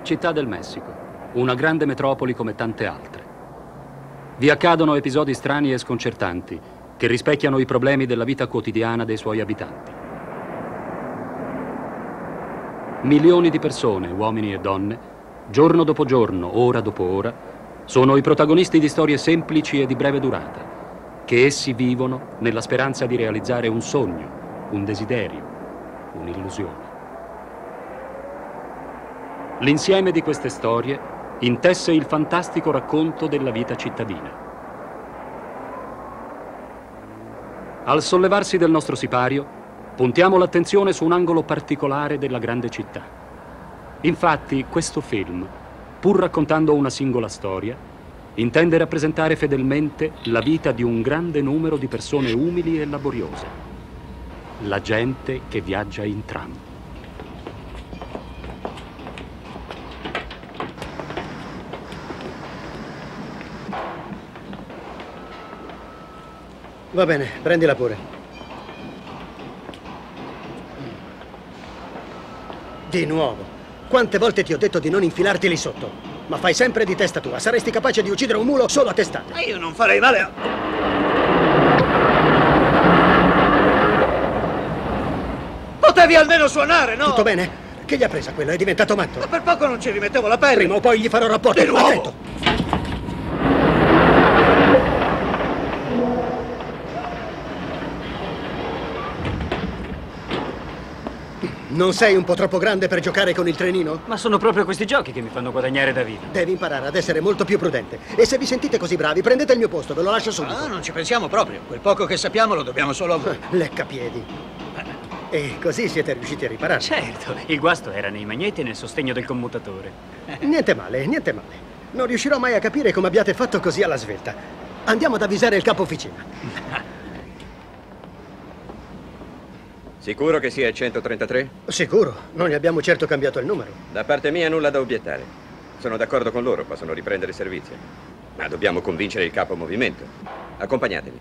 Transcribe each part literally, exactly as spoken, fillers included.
Città del Messico, una grande metropoli come tante altre. Vi accadono episodi strani e sconcertanti che rispecchiano i problemi della vita quotidiana dei suoi abitanti. Milioni di persone, uomini e donne, giorno dopo giorno, ora dopo ora, sono i protagonisti di storie semplici e di breve durata, che essi vivono nella speranza di realizzare un sogno, un desiderio, un'illusione. L'insieme di queste storie intesse il fantastico racconto della vita cittadina. Al sollevarsi del nostro sipario, puntiamo l'attenzione su un angolo particolare della grande città. Infatti, questo film, pur raccontando una singola storia, intende rappresentare fedelmente la vita di un grande numero di persone umili e laboriose. La gente che viaggia in tram. Va bene, prendila pure. Di nuovo. Quante volte ti ho detto di non infilarti lì sotto? Ma fai sempre di testa tua. Saresti capace di uccidere un mulo solo a testata. Ma io non farei male a... Potevi almeno suonare, no? Tutto bene? Che gli ha presa quello? È diventato matto. Ma per poco non ci rimettevo la pelle. Prima o poi gli farò rapporto. Di nuovo? Attento. Non sei un po' troppo grande per giocare con il trenino? Ma sono proprio questi giochi che mi fanno guadagnare da vita. Devi imparare ad essere molto più prudente. E se vi sentite così bravi, prendete il mio posto, ve lo lascio subito. Ah, non ci pensiamo proprio. Quel poco che sappiamo lo dobbiamo solo a voi. Leccapiedi. E così siete riusciti a riparare. Certo, il guasto era nei magneti e nel sostegno del commutatore. Niente male, niente male. Non riuscirò mai a capire come abbiate fatto così alla svelta. Andiamo ad avvisare il capo officina. Sicuro che sia il centotrentatré? Sicuro, non gli abbiamo certo cambiato il numero. Da parte mia nulla da obiettare. Sono d'accordo con loro, possono riprendere servizio. Ma dobbiamo convincere il capo movimento. Accompagnatemi.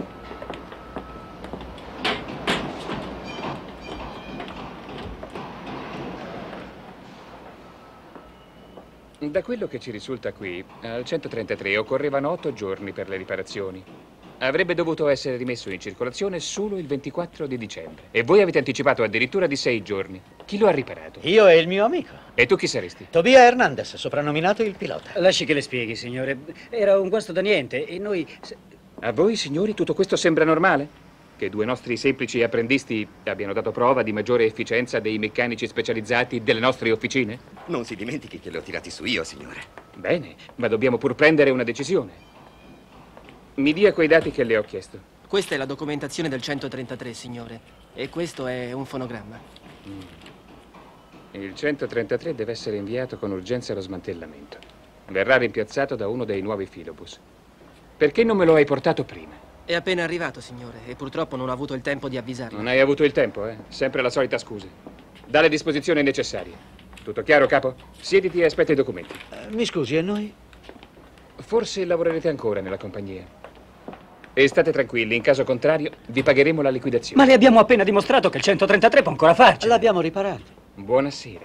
Da quello che ci risulta qui, al centotrentatré occorrevano otto giorni per le riparazioni. Avrebbe dovuto essere rimesso in circolazione solo il ventiquattro di dicembre. E voi avete anticipato addirittura di sei giorni. Chi lo ha riparato? Io e il mio amico. E tu chi saresti? Tobia Hernandez, soprannominato il pilota. Lasci che le spieghi, signore. Era un guasto da niente e noi... A voi, signori, tutto questo sembra normale? Che due nostri semplici apprendisti abbiano dato prova di maggiore efficienza dei meccanici specializzati delle nostre officine? Non si dimentichi che li ho tirati su io, signore. Bene, ma dobbiamo pur prendere una decisione. Mi dia quei dati che le ho chiesto. Questa è la documentazione del centotrentatré, signore. E questo è un fonogramma. Mm. Il centotrentatré deve essere inviato con urgenza allo smantellamento. Verrà rimpiazzato da uno dei nuovi filobus. Perché non me lo hai portato prima? È appena arrivato, signore, e purtroppo non ho avuto il tempo di avvisarlo. Non hai avuto il tempo, eh? Sempre la solita scusa. Dà le disposizioni necessarie. Tutto chiaro, capo? Siediti e aspetta i documenti. Uh, mi scusi, e noi? Forse lavorerete ancora nella compagnia. E state tranquilli, in caso contrario vi pagheremo la liquidazione. Ma le abbiamo appena dimostrato che il centotrentatré può ancora farci. L'abbiamo riparato. Buonasera.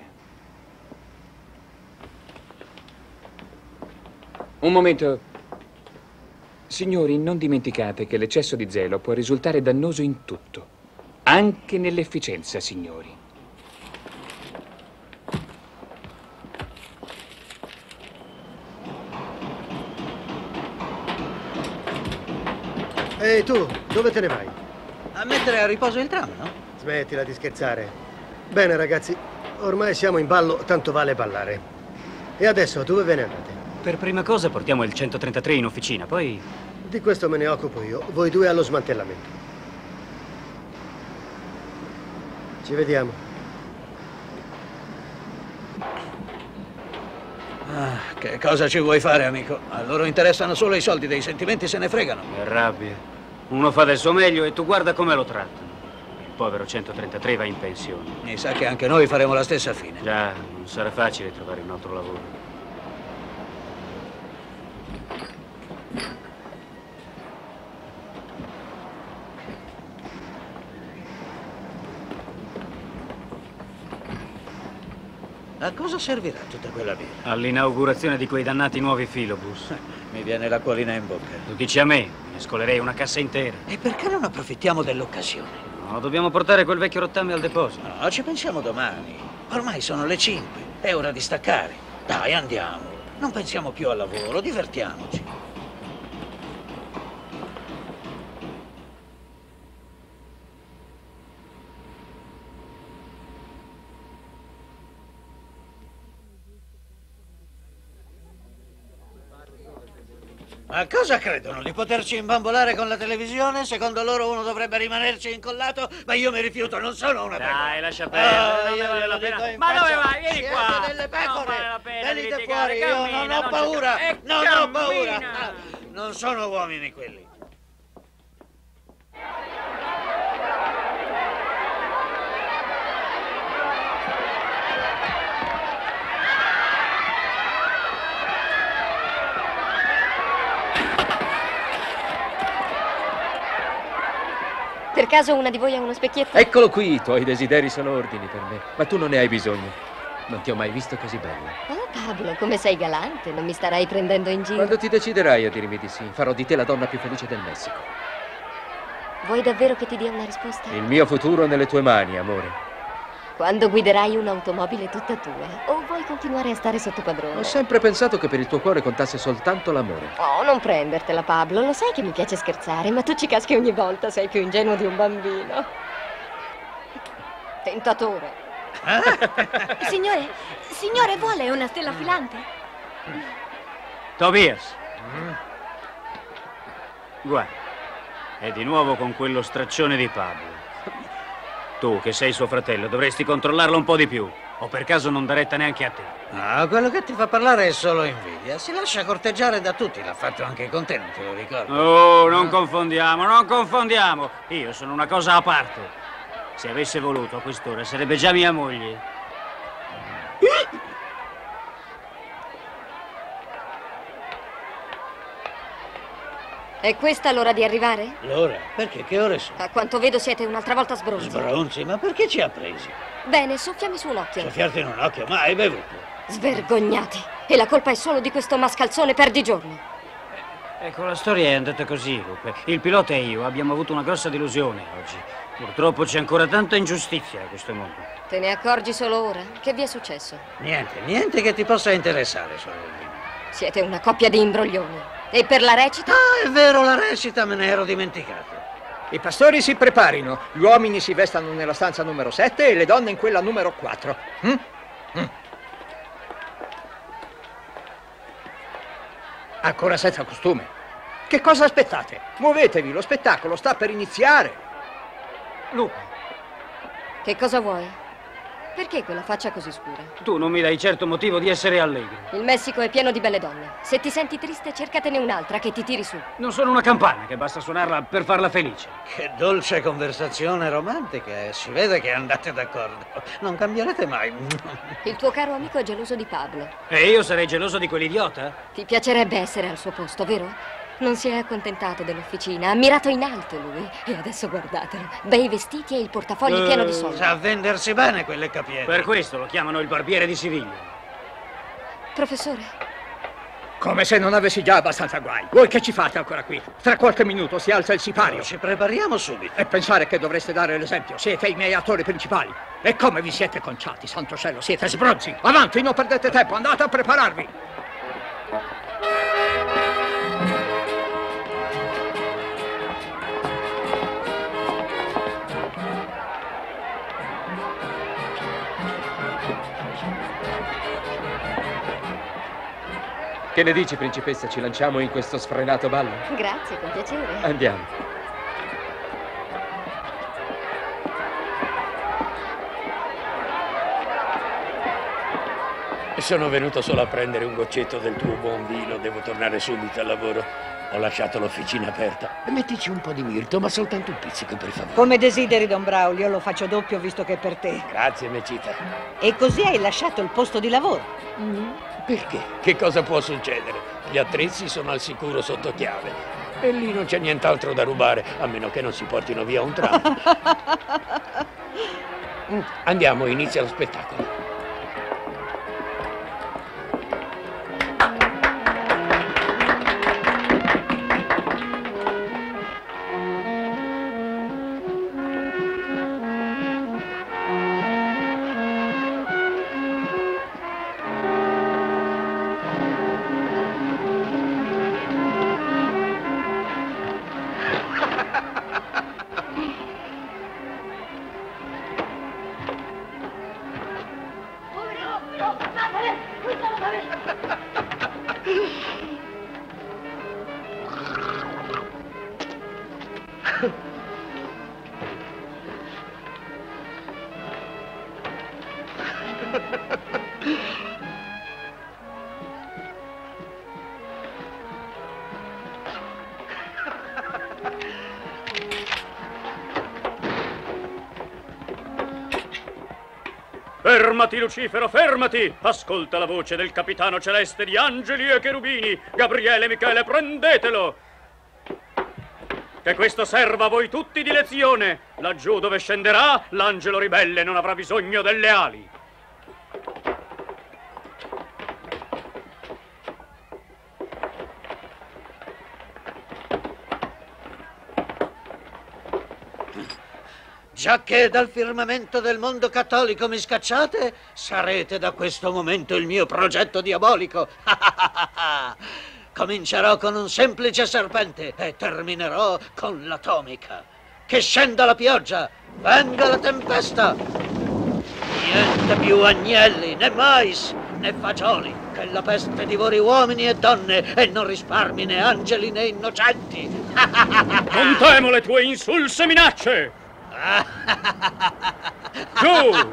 Un momento. Signori, non dimenticate che l'eccesso di zelo può risultare dannoso in tutto. Anche nell'efficienza, signori. Ehi tu, dove te ne vai? A mettere a riposo il tram, no? Smettila di scherzare. Bene ragazzi, ormai siamo in ballo, tanto vale ballare. E adesso dove ve ne andate? Per prima cosa portiamo il centotrentatré in officina, poi... Di questo me ne occupo io, voi due allo smantellamento. Ci vediamo. Ah, che cosa ci vuoi fare, amico? A loro interessano solo i soldi, dei sentimenti se ne fregano. Che rabbia. Uno fa del suo meglio e tu guarda come lo trattano. Il povero centotrentatré va in pensione. Mi sa che anche noi faremo la stessa fine. Già, non sarà facile trovare un altro lavoro. A cosa servirà tutta quella birra? All'inaugurazione di quei dannati nuovi filobus. Mi viene l'acquolina in bocca. Lo dici a me? Me ne scolerei una cassa intera. E perché non approfittiamo dell'occasione? No, dobbiamo portare quel vecchio rottame al deposito. No, ci pensiamo domani. Ormai sono le cinque. È ora di staccare. Dai, andiamo. Non pensiamo più al lavoro, divertiamoci. Ma cosa credono? Di poterci imbambolare con la televisione? Secondo loro uno dovrebbe rimanerci incollato? Ma io mi rifiuto, non sono una pecora. Dai, lascia perdere, Ah, non io vale ve la lo pena. dico in Ma faccia. dove vai? Vieni Siete qua. delle pecore. Non vale la pena di Venite litigare. fuori, io Cammina, non ho non paura. ci- E Non ho paura. cammina. Non sono uomini quelli. Per caso una di voi ha uno specchietto? Eccolo qui, i tuoi desideri sono ordini per me, ma tu non ne hai bisogno. Non ti ho mai visto così bella. Oh, Pablo, come sei galante, non mi starai prendendo in giro. Quando ti deciderai a dirmi di sì, farò di te la donna più felice del Messico. Vuoi davvero che ti dia una risposta? Il mio futuro è nelle tue mani, amore. Quando guiderai un'automobile tutta tua? O vuoi continuare a stare sotto padrone? Ho sempre pensato che per il tuo cuore contasse soltanto l'amore. Oh, non prendertela, Pablo. Lo sai che mi piace scherzare, ma tu ci caschi ogni volta. Sei più ingenuo di un bambino. Tentatore. Signore, signore, vuole una stella filante? Tobias. Guarda, è di nuovo con quello straccione di Pablo. Tu, che sei suo fratello, dovresti controllarlo un po' di più. O per caso non dà retta neanche a te. No, quello che ti fa parlare è solo invidia. Si lascia corteggiare da tutti, l'ha fatto anche con te, non te lo ricordo. Oh, non confondiamo, non confondiamo. Io sono una cosa a parte. Se avesse voluto a quest'ora sarebbe già mia moglie. È questa l'ora di arrivare? L'ora? Perché? Che ore sono? A quanto vedo siete un'altra volta sbronzi. Sbronzi? Ma perché ci ha presi? Bene, soffiami su un occhio. Soffiarti in un occhio? Ma hai bevuto? Svergognati. E la colpa è solo di questo mascalzone perdigiorno. Ecco, la storia è andata così, Lupe. Il pilota e io abbiamo avuto una grossa delusione oggi. Purtroppo c'è ancora tanta ingiustizia a questo mondo. Te ne accorgi solo ora? Che vi è successo? Niente, niente che ti possa interessare, sorellina. Siete una coppia di imbroglioni. E per la recita? Ah, è vero, la recita me ne ero dimenticato. I pastori si preparino, gli uomini si vestano nella stanza numero sette e le donne in quella numero quattro. Mm? Mm. Ancora senza costume. Che cosa aspettate? Muovetevi, lo spettacolo sta per iniziare. Lupe, Che cosa vuoi? Perché quella faccia così scura? tu non mi dai certo motivo di essere allegro. Il Messico è pieno di belle donne. Se ti senti triste, cercatene un'altra che ti tiri su. Non sono una campana che basta suonarla per farla felice. Che dolce conversazione romantica, eh. Si vede che andate d'accordo. Non cambierete mai. Il tuo caro amico è geloso di Pablo. E io sarei geloso di quell'idiota? Ti piacerebbe essere al suo posto, vero? Non si è accontentato dell'officina, ha mirato in alto lui. E adesso guardatelo, bei vestiti e il portafogli pieno di soldi. Sa vendersi bene quelle capiere. Per questo lo chiamano il barbiere di Siviglia. Professore, Come se non avessi già abbastanza guai. Voi che ci fate ancora qui? Tra qualche minuto si alza il sipario. Ci prepariamo subito. E pensare che dovreste dare l'esempio. Siete i miei attori principali. E come vi siete conciati, santo cielo, siete sbronzi. Avanti, non perdete tempo, andate a prepararvi. Che ne dici, principessa? Ci lanciamo in questo sfrenato ballo? grazie, con piacere. Andiamo. Sono venuto solo a prendere un goccetto del tuo buon vino. Devo tornare subito al lavoro. Ho lasciato l'officina aperta. Mettici un po' di mirto, ma soltanto un pizzico, per favore. Come desideri, don Braulio, lo faccio doppio visto che è per te. Grazie, Mecita. E così hai lasciato il posto di lavoro. Mm. Perché? Che cosa può succedere? Gli attrezzi sono al sicuro sotto chiave. E lì non c'è nient'altro da rubare, a meno che non si portino via un tram. mm. Andiamo, inizia lo spettacolo. Fermati, Lucifero, fermati! Ascolta la voce del capitano celeste di angeli e cherubini. Gabriele, Michele, prendetelo! Che questo serva a voi tutti di lezione. Laggiù dove scenderà, l'angelo ribelle non avrà bisogno delle ali. Giacché dal firmamento del mondo cattolico mi scacciate, sarete da questo momento il mio progetto diabolico. Comincerò con un semplice serpente e terminerò con l'atomica. Che scenda la pioggia, venga la tempesta. Niente più agnelli, né mais, né fagioli. Che la peste divori uomini e donne e non risparmi né angeli né innocenti. Non temo le tue insulse minacce. Giù!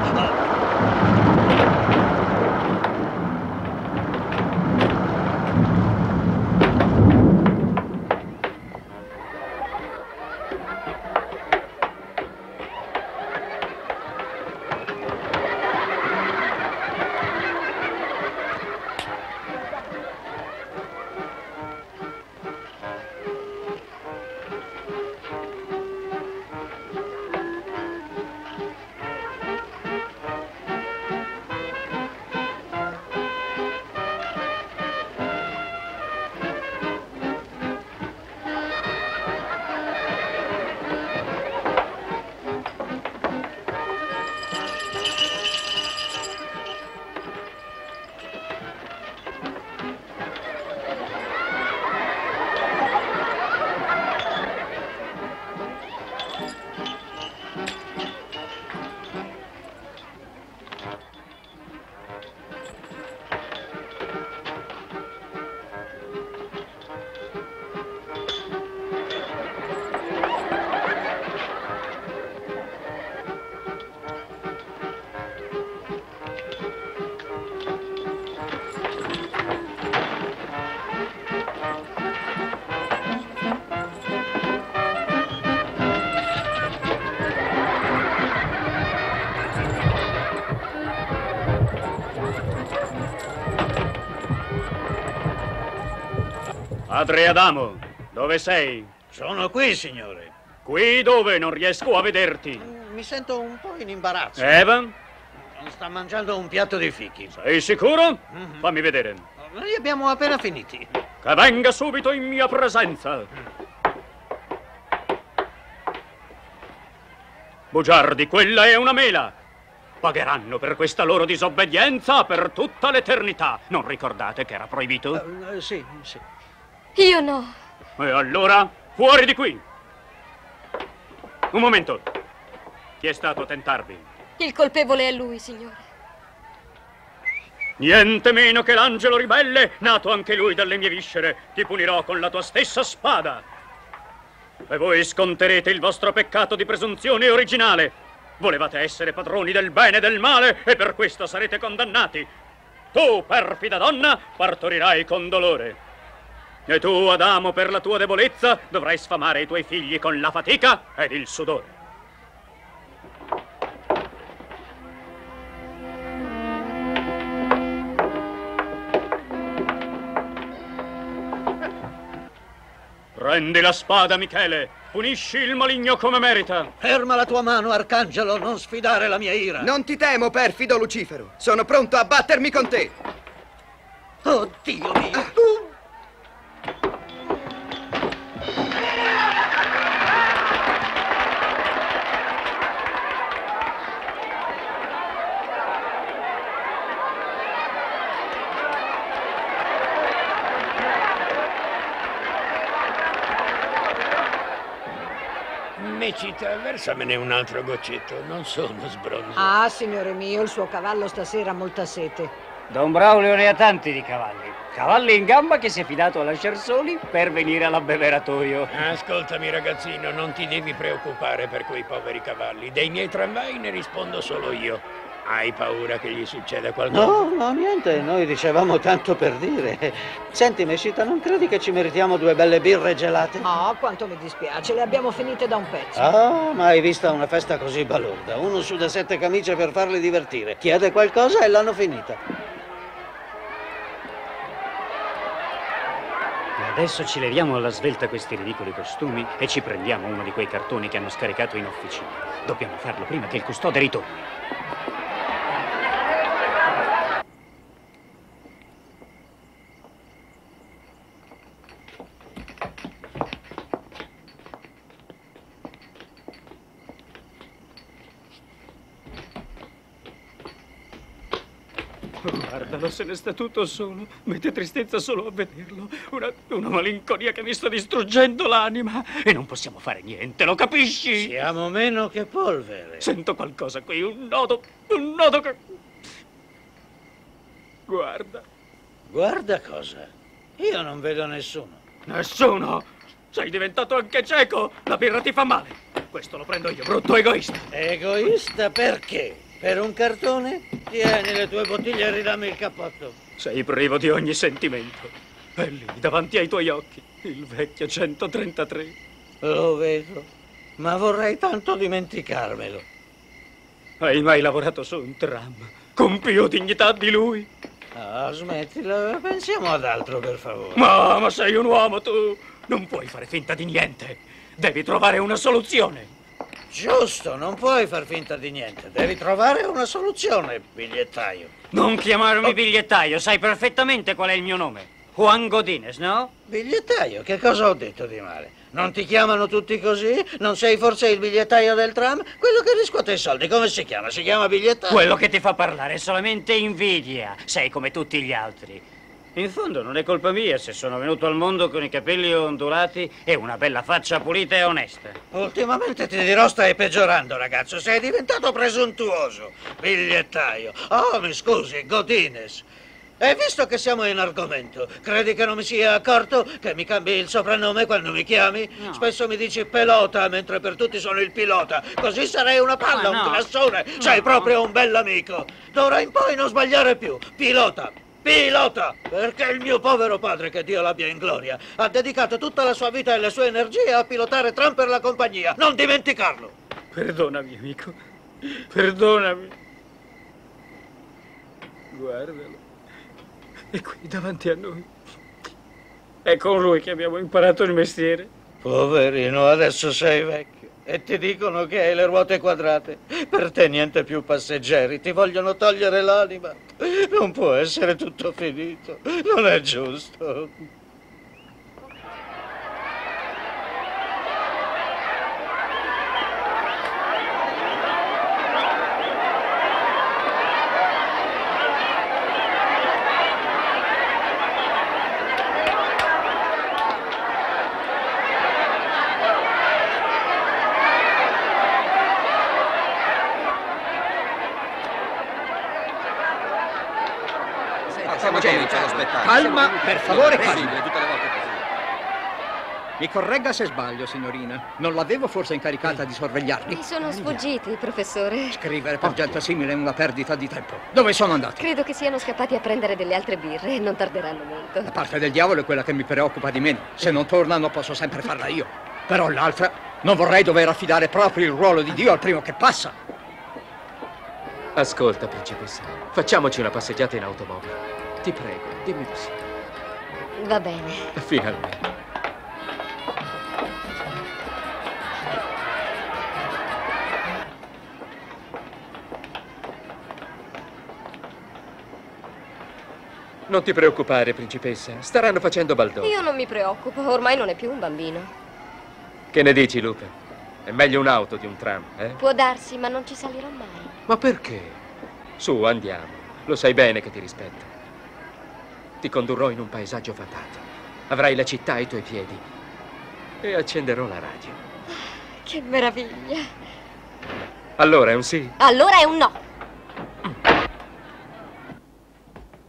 Padre Adamo, dove sei? Sono qui, signore. Qui dove? Non riesco a vederti. Mi sento un po' in imbarazzo. Evan? Sta mangiando un piatto di fichi. Sei sicuro? Mm-hmm. Fammi vedere. Li abbiamo appena finiti. Che venga subito in mia presenza. Bugiardi, quella è una mela. Pagheranno per questa loro disobbedienza per tutta l'eternità. Non ricordate che era proibito? Uh, sì, sì. Io no. E allora, fuori di qui! Un momento. Chi è stato a tentarvi? Il colpevole è lui, signore. Niente meno che l'angelo ribelle, nato anche lui dalle mie viscere. Ti punirò con la tua stessa spada. E voi sconterete il vostro peccato di presunzione originale. Volevate essere padroni del bene e del male e per questo sarete condannati. Tu, perfida donna, partorirai con dolore. E tu, Adamo, per la tua debolezza, dovrai sfamare i tuoi figli con la fatica ed il sudore. Prendi la spada, Michele. Punisci il maligno come merita. Ferma la tua mano, arcangelo, non sfidare la mia ira. Non ti temo, perfido Lucifero. Sono pronto a battermi con te. Oh, Dio mio. Ah. Mecita, versamene un altro goccetto, non sono sbronzo. Ah, signore mio, il suo cavallo stasera ha molta sete. Don Braulio ne ha tanti di cavalli. Cavalli in gamba che si è fidato a lasciar soli per venire all'abbeveratoio. Ascoltami, ragazzino, non ti devi preoccupare per quei poveri cavalli. Dei miei tramvai ne rispondo solo io. Hai paura che gli succeda qualcosa? No, no, niente, noi dicevamo tanto per dire. Senti, Mescita, non credi che ci meritiamo due belle birre gelate? No, quanto mi dispiace, le abbiamo finite da un pezzo. Ah, ma hai visto una festa così balorda? Uno su da sette camicie per farli divertire. Chiede qualcosa e l'hanno finita. E adesso ci leviamo alla svelta questi ridicoli costumi e ci prendiamo uno di quei cartoni che hanno scaricato in officina. Dobbiamo farlo prima che il custode ritorni. Guardalo, se ne sta tutto solo. Mette tristezza solo a vederlo. Una, una malinconia che mi sta distruggendo l'anima. E non possiamo fare niente, lo capisci? Siamo meno che polvere. Sento qualcosa qui, un nodo, un nodo che... Guarda. Guarda cosa? Io non vedo nessuno. Nessuno? Sei diventato anche cieco? La birra ti fa male. Questo lo prendo io, brutto egoista. Egoista perché? Per un cartone? Tieni le tue bottiglie e ridammi il cappotto. Sei privo di ogni sentimento. È lì, davanti ai tuoi occhi, il vecchio centotrentatré. Lo vedo, ma vorrei tanto dimenticarmelo. Hai mai lavorato su un tram con più dignità di lui? Ah, smettila, pensiamo ad altro, per favore. Ma, ma sei un uomo, tu! Non puoi fare finta di niente. Devi trovare una soluzione. Giusto, non puoi far finta di niente. Devi trovare una soluzione, bigliettaio. Non chiamarmi oh. bigliettaio, sai perfettamente qual è il mio nome. Juan Godines, no? Bigliettaio, che cosa ho detto di male? Non ti chiamano tutti così? Non sei forse il bigliettaio del tram? Quello che riscuote i soldi, come si chiama? Si chiama bigliettaio? Quello che ti fa parlare è solamente invidia. Sei come tutti gli altri. In fondo non è colpa mia se sono venuto al mondo con i capelli ondulati e una bella faccia pulita e onesta. Ultimamente ti dirò stai peggiorando, ragazzo. Sei diventato presuntuoso. Bigliettaio. Oh, mi scusi, Godines. E visto che siamo in argomento, credi che non mi sia accorto che mi cambi il soprannome quando mi chiami? No. Spesso mi dici pelota, mentre per tutti sono il pilota. Così sarei una palla, no, un classone. No. Sei proprio un bell'amico. D'ora in poi non sbagliare più. Pilota. Pilota! Perché il mio povero padre, che Dio l'abbia in gloria, ha dedicato tutta la sua vita e le sue energie a pilotare tram per la compagnia. Non dimenticarlo! Perdonami, amico. Perdonami. Guardalo. È qui davanti a noi. È con lui che abbiamo imparato il mestiere. Poverino, adesso sei vecchio. E ti dicono che hai le ruote quadrate. Per te niente più passeggeri, ti vogliono togliere l'anima. Non può essere tutto finito, non è giusto. Calma, per favore, calma. Mi corregga se sbaglio, signorina. Non l'avevo forse incaricata di sorvegliarli? Mi sono sfuggiti, professore. Scrivere per gente simile è una perdita di tempo. Dove sono andati? Credo che siano scappati a prendere delle altre birre e non tarderanno molto. La parte del diavolo è quella che mi preoccupa di meno. Se non tornano posso sempre farla io. Però l'altra, non vorrei dover affidare proprio il ruolo di Dio al primo che passa. Ascolta, principessa. Facciamoci una passeggiata in automobile. Ti prego, dimmi di sì. Va bene. Finalmente. Non ti preoccupare, principessa. Staranno facendo baldoria. Io non mi preoccupo, ormai non è più un bambino. Che ne dici, Luca? È meglio un'auto di un tram, eh? Può darsi, ma non ci salirò mai. Ma perché? Su, andiamo. Lo sai bene che ti rispetto. Ti condurrò in un paesaggio fatato. Avrai la città ai tuoi piedi. E accenderò la radio. Che meraviglia. Allora è un sì? Allora è un no.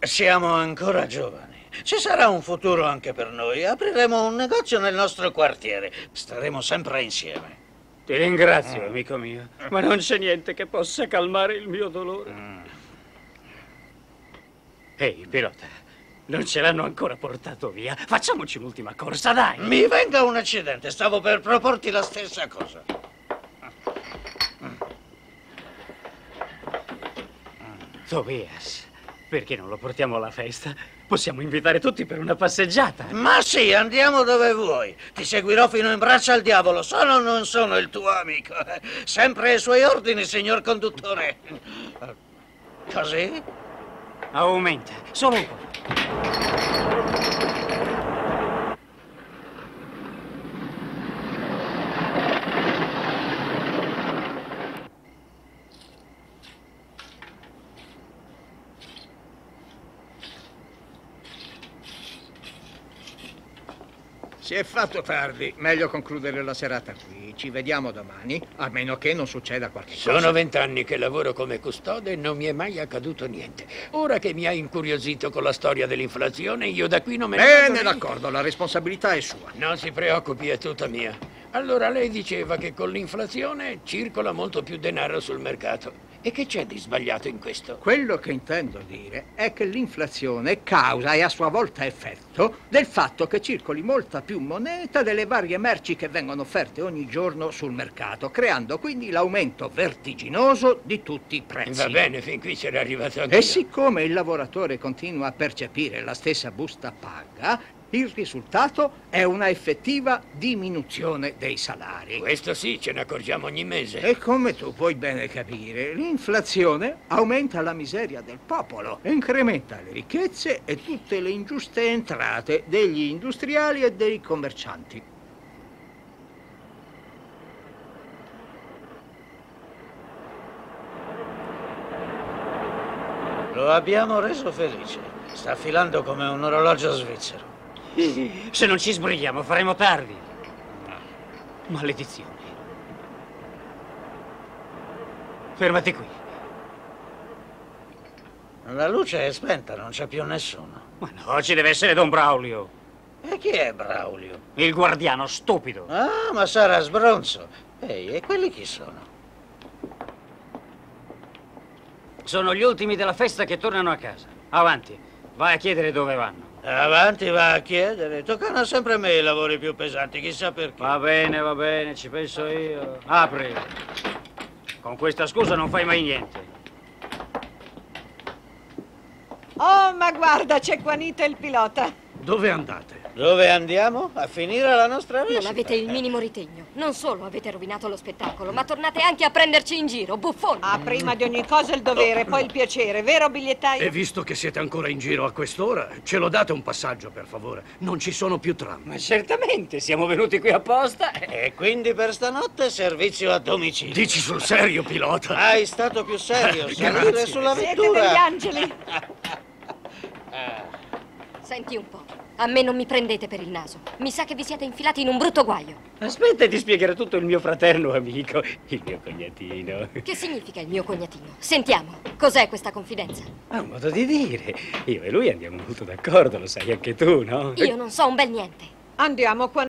Siamo ancora giovani. Ci sarà un futuro anche per noi. Apriremo un negozio nel nostro quartiere. Staremo sempre insieme. Ti ringrazio, amico mio, ma non c'è niente che possa calmare il mio dolore. Mm. Ehi, pilota, non ce l'hanno ancora portato via. Facciamoci un'ultima corsa, dai. Mi venga un accidente, stavo per proporti la stessa cosa. Tobias, perché non lo portiamo alla festa? Possiamo invitare tutti per una passeggiata. Ma sì, andiamo dove vuoi. Ti seguirò fino in braccio al diavolo. Sono o non sono il tuo amico? Sempre ai suoi ordini, signor conduttore. Così? Aumenta, solo un po'. Si è fatto tardi, meglio concludere la serata qui. Ci vediamo domani, a meno che non succeda qualche cosa. Sono vent'anni che lavoro come custode e non mi è mai accaduto niente. Ora che mi ha incuriosito con la storia dell'inflazione, io da qui non me ne vado. Bene, d'accordo, la responsabilità è sua. Non si preoccupi, è tutta mia. Allora lei diceva che con l'inflazione circola molto più denaro sul mercato. E che c'è di sbagliato in questo? Quello che intendo dire è che l'inflazione è causa e a sua volta effetto del fatto che circoli molta più moneta delle varie merci che vengono offerte ogni giorno sul mercato, creando quindi l'aumento vertiginoso di tutti i prezzi. Va bene, fin qui c'era arrivato anche E io. siccome il lavoratore continua a percepire la stessa busta paga, il risultato è una effettiva diminuzione dei salari. Questo sì, ce ne accorgiamo ogni mese. E come tu puoi bene capire, l'inflazione aumenta la miseria del popolo, incrementa le ricchezze e tutte le ingiuste entrate degli industriali e dei commercianti. Lo abbiamo reso felice. Sta filando come un orologio svizzero. Se non ci sbrighiamo faremo tardi. Maledizione. Fermati qui. La luce è spenta, non c'è più nessuno. Ma no, ci deve essere Don Braulio. E chi è Braulio? Il guardiano stupido. Ah, ma sarà sbronzo. Ehi, e quelli chi sono? Sono gli ultimi della festa che tornano a casa. Avanti, vai a chiedere dove vanno. Avanti, va a chiedere. Toccano sempre a me i lavori più pesanti, chissà perché. Va bene, va bene, ci penso io. Apri. Con questa scusa non fai mai niente. Oh, ma guarda, c'è Juanito il pilota. Dove andate? Dove andiamo? A finire la nostra visita. Non avete il minimo ritegno. Non solo avete rovinato lo spettacolo, ma tornate anche a prenderci in giro, buffoni. Ah, prima di ogni cosa il dovere, poi il piacere, vero bigliettaio? E visto che siete ancora in giro a quest'ora, ce lo date un passaggio, per favore. Non ci sono più tram. Ma certamente, siamo venuti qui apposta. E quindi per stanotte servizio a domicilio. Dici sul serio, pilota? Hai stato più serio, Eh, salire grazie. sulla Siete vettura. degli angeli. Senti un po', a me non mi prendete per il naso. Mi sa che vi siete infilati in un brutto guaio. Aspetta, ti spiegherò tutto il mio fraterno amico, il mio cognatino. Che significa il mio cognatino? Sentiamo, cos'è questa confidenza? È un modo di dire. Io e lui andiamo molto d'accordo, lo sai anche tu, no? Io non so un bel niente. Andiamo, Juanito.